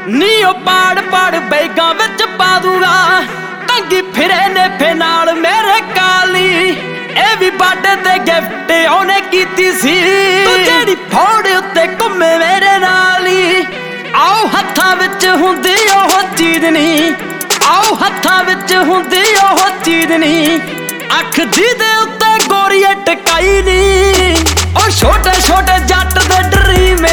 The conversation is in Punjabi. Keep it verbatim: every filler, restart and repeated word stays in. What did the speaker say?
ਨੀ ਉਹ ਪਾੜ ਪਾੜ ਬੈਗਾਂ ਵਿੱਚ ਪਾ ਦੂਗਾ ਟੰਗੀ ਫਿਰੇ ਨੇਫੇ ਨਾਲ ਮੇਰੇ ਕਾਲੀ ਇਹ ਵੀ ਬਾਡੇ ਤੇ ਗਿਫਟ ਉਹਨੇ ਕੀਤੀ ਸੀ ਤੂੰ ਜਿਹੜੀ ਫੋੜ ਉੱਤੇ ਘੁੰਮੇ ਮੇਰੇ ਨਾਲ ਹੀ ਆਓ ਹੱਥਾਂ ਵਿੱਚ ਹੁੰਦੀ ਉਹ ਚੀਜ਼ ਨਹੀਂ ਆਓ ਹੱਥਾਂ ਵਿੱਚ ਹੁੰਦੀ ਉਹ ਚੀਜ਼ ਨਹੀਂ ਅੱਖ ਜਿਹਦੇ ਉੱਤੇ ਗੋਰੀਏ ਟਕਾਈ ਨੀ ਉਹ ਛੋਟੇ ਛੋਟੇ ਜੱਟ ਦੇ ਡਰੀਮ